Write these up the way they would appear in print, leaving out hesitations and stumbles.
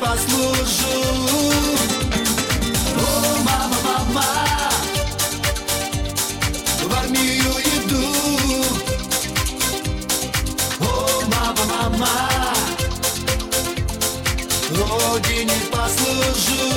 послужу. О, мама, мама, в армию иду. О, мама, мама, родине послужу.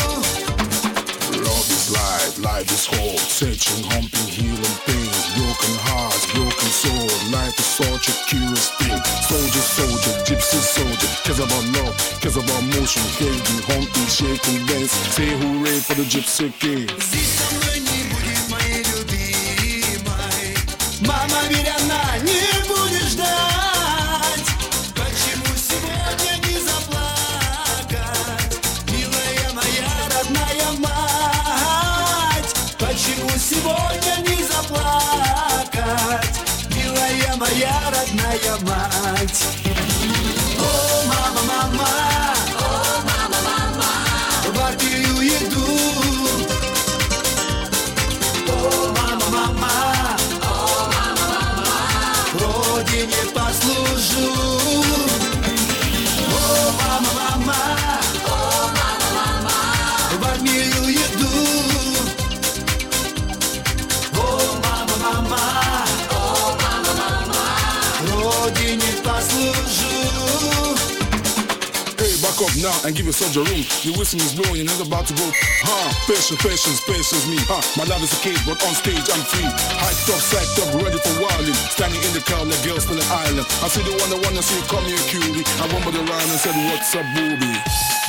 Love is life is hope. Searching, humping, healing pains. Broken hearts, broken soul. Life is such a curious thing. Soldier, soldier, gypsy soldier. Cares about love, cares about motion. Hating, humping, shaking, dance. Say hooray for the gypsy king. Здесь со мной не будет моей любимой. Мама, ведь она не будет ждать. Почему сегодня не заплакать? Милая моя родная мать. Почему сегодня не заплакать? Милая моя родная мать. О, мама, мама, о, мама, мама, в армию иду. О, мама, мама, о, мама, мама, родине послужу. О, мама, мама, о, мама, мама, в армию иду. О, мама, мама, о, мама, мама, родине послужу. Hey, back up now and give your soldier room. The whistle is blowing, you're not about to go. Patience, patience, patience me. My love is a cage, but on stage I'm free. Hyped up, psyched up, ready for wilding. Standing in the crowd like girls from the island. I see the one that wanna see you come here, cutie. I went by the line and said, what's up, booby?